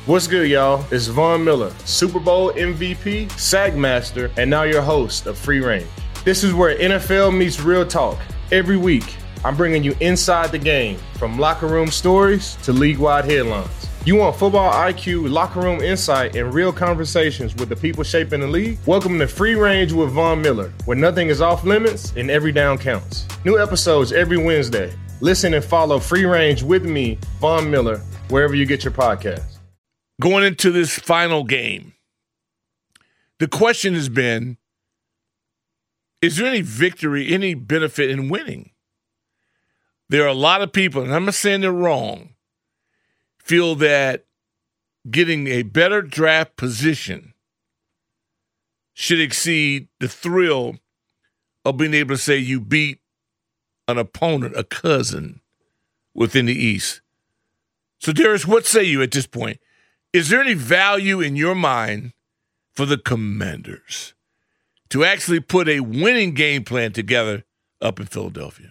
What's good, y'all? It's Von Miller, Super Bowl MVP, Sack Master, and now your host of Free Range. This is where NFL meets real talk. Every week, I'm bringing you inside the game, from locker room stories to league-wide headlines. You want football IQ, locker room insight, and real conversations with the people shaping the league? Welcome to Free Range with Von Miller, where nothing is off limits and every down counts. New episodes every Wednesday. Listen and follow Free Range with me, Von Miller, wherever you get your podcasts. Going into this final game, the question has been, is there any victory, any benefit in winning? There are a lot of people, and I'm not saying they're wrong, feel that getting a better draft position should exceed the thrill of being able to say you beat an opponent, a cousin, within the East. So, Darius, what say you at this point? Is there any value in your mind for the Commanders to actually put a winning game plan together up in Philadelphia?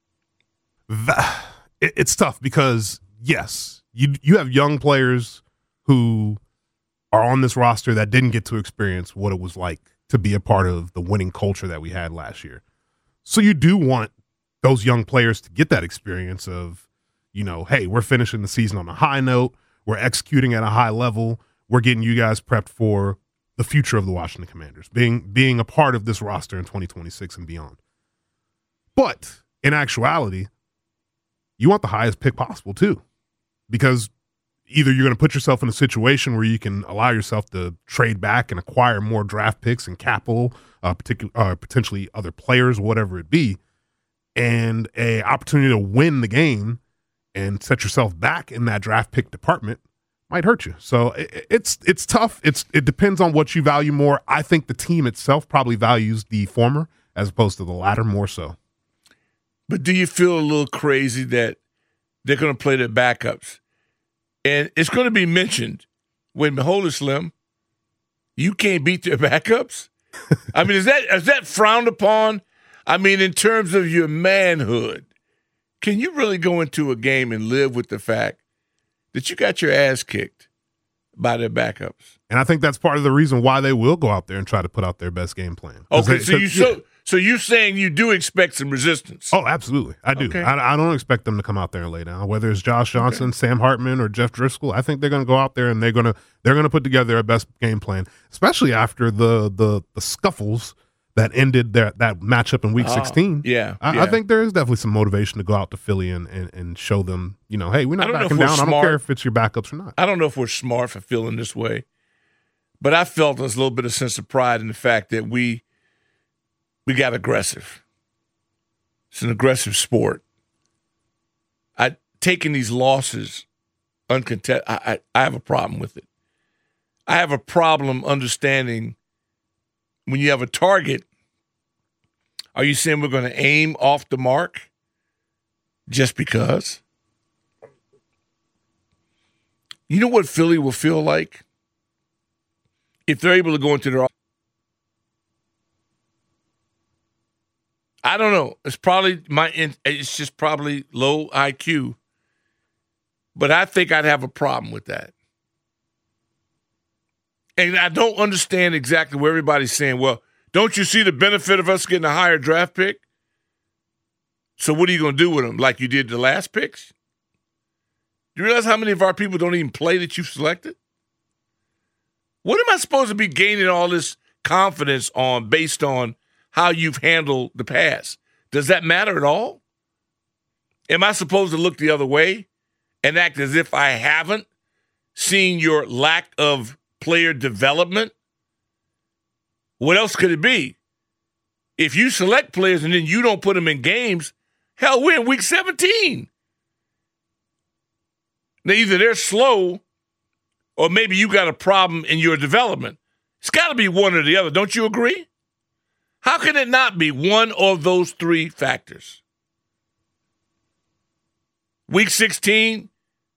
It's tough because, yes, you have young players who are on this roster that didn't get to experience what it was like to be a part of the winning culture that we had last year. So you do want those young players to get that experience of, you know, hey, we're finishing the season on a high note. We're executing at a high level. We're getting you guys prepped for the future of the Washington Commanders, being a part of this roster in 2026 and beyond. But in actuality, you want the highest pick possible too, because either you're going to put yourself in a situation where you can allow yourself to trade back and acquire more draft picks and capital, potentially other players, whatever it be, and a opportunity to win the game and set yourself back in that draft pick department might hurt you. So it's tough. It depends on what you value more. I think the team itself probably values the former as opposed to the latter more so. But do you feel a little crazy that they're going to play their backups? And it's going to be mentioned when Behold is Slim, you can't beat their backups? I mean, is that frowned upon? I mean, in terms of your manhood, can you really go into a game and live with the fact that you got your ass kicked by their backups? And I think that's part of the reason why they will go out there and try to put out their best game plan. Okay, so you're saying you do expect some resistance? Oh, absolutely. I do. Okay. I don't expect them to come out there and lay down. Whether it's Josh Johnson, Sam Hartman, or Jeff Driscoll, I think they're going to go out there and they're going to put together a best game plan, especially after the scuffles that ended that matchup in Week 16. I think there is definitely some motivation to go out to Philly and show them, you know, hey, we're not backing down. I don't care if it's your backups or not. I don't know if we're smart for feeling this way, but I felt there's a little bit of sense of pride in the fact that we got aggressive. It's an aggressive sport. Taking these losses uncontested, I have a problem with it. I have a problem understanding when you have a target, are you saying we're going to aim off the mark just because? You know what Philly will feel like if they're able to go into their – I don't know. It's probably it's just probably low IQ, but I think I'd have a problem with that. And I don't understand exactly where everybody's saying, well, don't you see the benefit of us getting a higher draft pick? So what are you going to do with them, like you did the last picks? Do you realize how many of our people don't even play that you've selected? What am I supposed to be gaining all this confidence on based on how you've handled the past? Does that matter at all? Am I supposed to look the other way and act as if I haven't seen your lack of player development? What else could it be? If you select players and then you don't put them in games, hell, we're in Week 17. Now, either they're slow or maybe you got a problem in your development. It's got to be one or the other. Don't you agree? How can it not be one of those three factors? Week 16,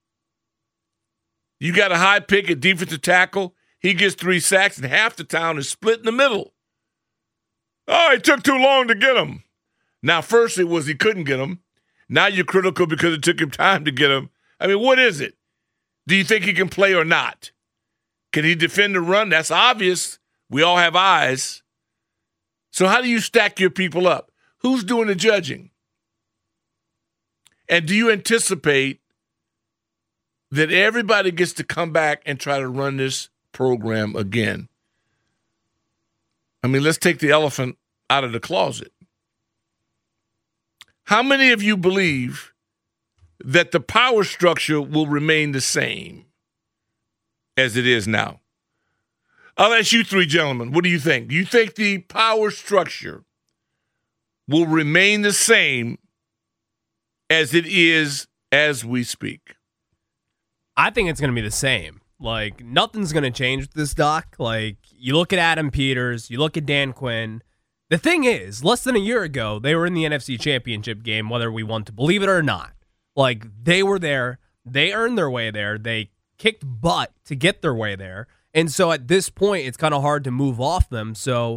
you got a high pick at defensive tackle. He gets 3 sacks, and half the town is split in the middle. Oh, it took too long to get him. Now, first it was he couldn't get him. Now you're critical because it took him time to get him. I mean, what is it? Do you think he can play or not? Can he defend the run? That's obvious. We all have eyes. So how do you stack your people up? Who's doing the judging? And do you anticipate that everybody gets to come back and try to run this program again? I mean, let's take the elephant out of the closet. How many of you believe that the power structure will remain the same as it is now? I'll ask you three gentlemen, what do you think? Do you think the power structure will remain the same as it is as we speak? I think it's going to be the same. Like, nothing's going to change with this, Doc. Like, you look at Adam Peters, you look at Dan Quinn. The thing is, less than a year ago, they were in the NFC Championship game, whether we want to believe it or not. Like, they were there. They earned their way there. They kicked butt to get their way there. And so at this point, it's kind of hard to move off them. So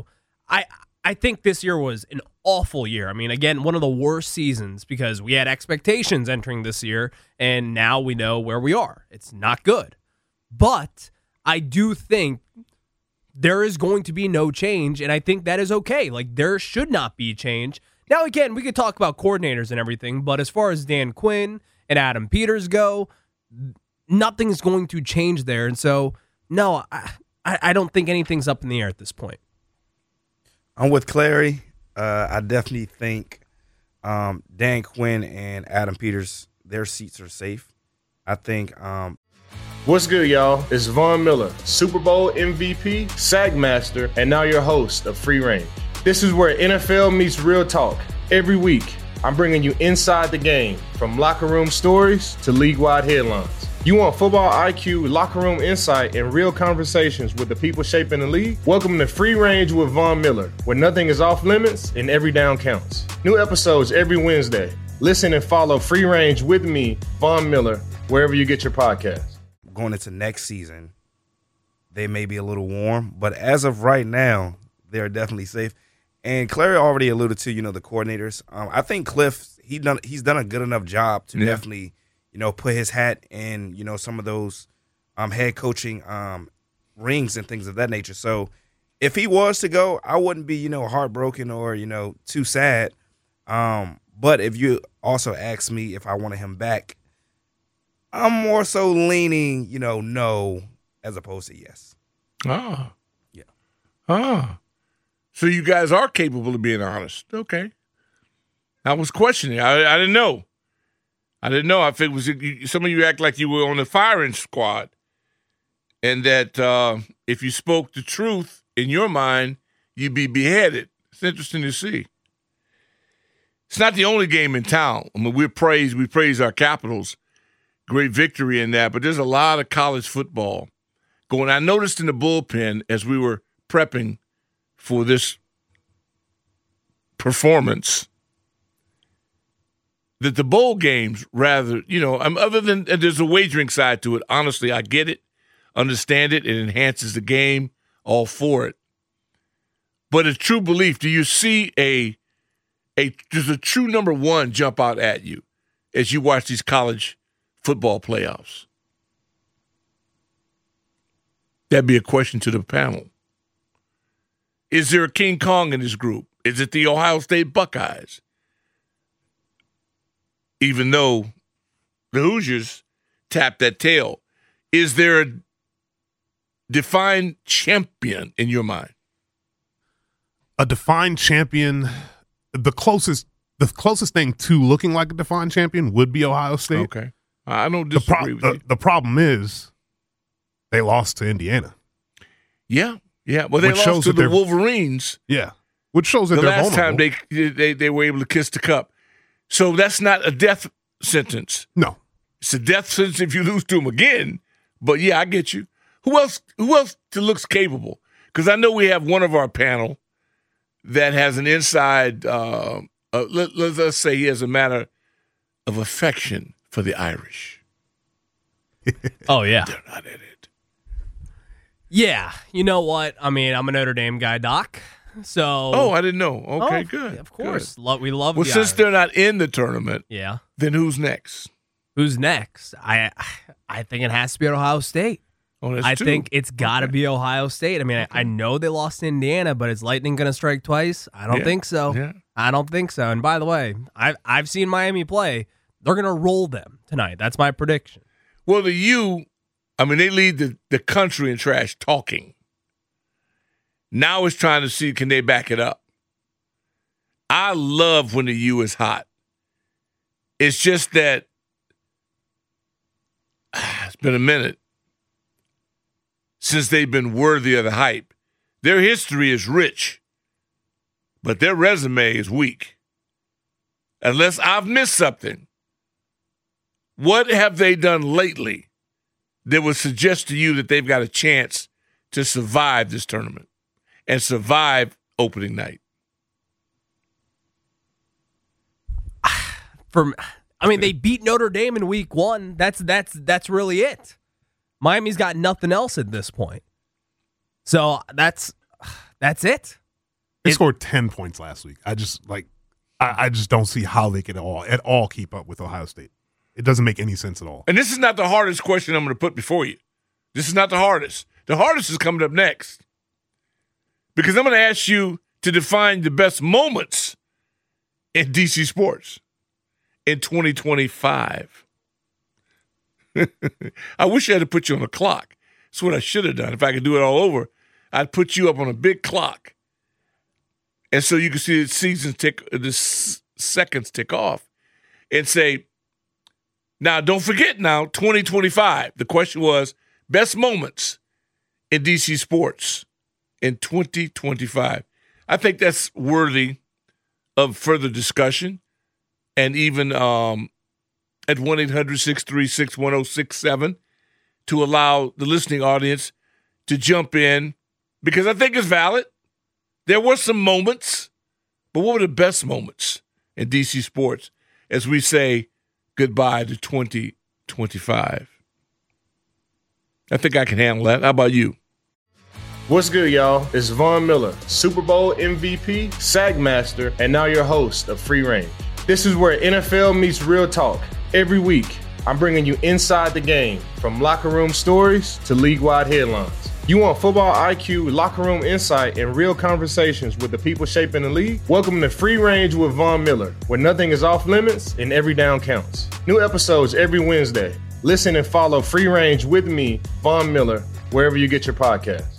I think this year was an awful year. I mean, again, one of the worst seasons because we had expectations entering this year, and now we know where we are. It's not good. But I do think there is going to be no change, and I think that is okay. Like, there should not be change. Now, again, we could talk about coordinators and everything, but as far as Dan Quinn and Adam Peters go, nothing's going to change there. And so, no, I don't think anything's up in the air at this point. I'm with Clary. I definitely think Dan Quinn and Adam Peters, their seats are safe. I think What's good, y'all? It's Von Miller, Super Bowl MVP, Sagmaster, and now your host of Free Range. This is where NFL meets real talk. Every week, I'm bringing you inside the game, from locker room stories to league-wide headlines. You want football IQ, locker room insight, and real conversations with the people shaping the league? Welcome to Free Range with Von Miller, where nothing is off limits and every down counts. New episodes every Wednesday. Listen and follow Free Range with me, Von Miller, wherever you get your podcasts. going into next season, they may be a little warm, but as of right now, they're definitely safe. And Clary already alluded to, the coordinators. I think Cliff, he's done a good enough job to definitely, put his hat in, some of those head coaching rings and things of that nature. So if he was to go, I wouldn't be, heartbroken or, too sad. But if you also ask me if I wanted him back, I'm more so leaning, no, as opposed to yes. Ah. Yeah. Ah. So you guys are capable of being honest. Okay. I was questioning. I didn't know. I didn't know. I think some of you act like you were on the firing squad, and that if you spoke the truth in your mind, you'd be beheaded. It's interesting to see. It's not the only game in town. I mean, we praise our Capitals. Great victory in that, but there's a lot of college football going. I noticed in the bullpen as we were prepping for this performance that the bowl games rather, other than there's a wagering side to it. Honestly, I get it, understand it. It enhances the game, all for it. But a true belief, do you see does a true number one jump out at you as you watch these college football playoffs? That'd be a question to the panel. Is there a King Kong in this group? Is it the Ohio State Buckeyes? Even though the Hoosiers tapped that tail, is there a defined champion in your mind? A defined champion, the closest thing to looking like a defined champion would be Ohio State. Okay. I don't disagree with you. The problem is they lost to Indiana. Yeah. Well, they lost to the Wolverines. Yeah, which shows that the they're last vulnerable. time they were able to kiss the cup. So that's not a death sentence. No, it's a death sentence if you lose to them again. But yeah, I get you. Who else looks capable? Because I know we have one of our panel that has an inside. Let's say he has a matter of affection for the Irish. Oh, yeah. They're not in it. Yeah. You know what? I mean, I'm a Notre Dame guy, Doc. So. Oh, I didn't know. Okay, good. Of course. Good. We love Well, the since Irish. they're not in the tournament, Yeah. then who's next? Who's next? I think it has to be Ohio State. Oh, I think it's got to be Ohio State. I mean, I know they lost to Indiana, but is lightning going to strike twice? I don't think so. Yeah. I don't think so. And by the way, I've seen Miami play. They're going to roll them tonight. That's my prediction. Well, the U, I mean, they lead the country in trash talking. Now it's trying to see, can they back it up? I love when the U is hot. It's just that it's been a minute since they've been worthy of the hype. Their history is rich, but their resume is weak. Unless I've missed something. What have they done lately that would suggest to you that they've got a chance to survive this tournament and survive opening night? They beat Notre Dame in week 1. That's really it. Miami's got nothing else at this point. So that's it. They scored 10 points last week. I just don't see how they could at all keep up with Ohio State. It doesn't make any sense at all. And this is not the hardest question I'm going to put before you. This is not the hardest. The hardest is coming up next. Because I'm going to ask you to define the best moments in DC sports in 2025. I wish I had to put you on a clock. That's what I should have done. If I could do it all over, I'd put you up on a big clock. And so you can see the seconds tick off and say, now don't forget 2025. The question was best moments in DC sports in 2025. I think that's worthy of further discussion. And even at 1-800-636-1067 to allow the listening audience to jump in, because I think it's valid. There were some moments, but what were the best moments in DC sports as we say goodbye to 2025? I think I can handle that. How about you? What's good, y'all? It's Von Miller, Super Bowl MVP, SAG Master, and now your host of Free Range. This is where NFL meets real talk. Every week, I'm bringing you inside the game, from locker room stories to league-wide headlines. You want football IQ, locker room insight, and real conversations with the people shaping the league? Welcome to Free Range with Von Miller, where nothing is off limits and every down counts. New episodes every Wednesday. Listen and follow Free Range with me, Von Miller, wherever you get your podcasts.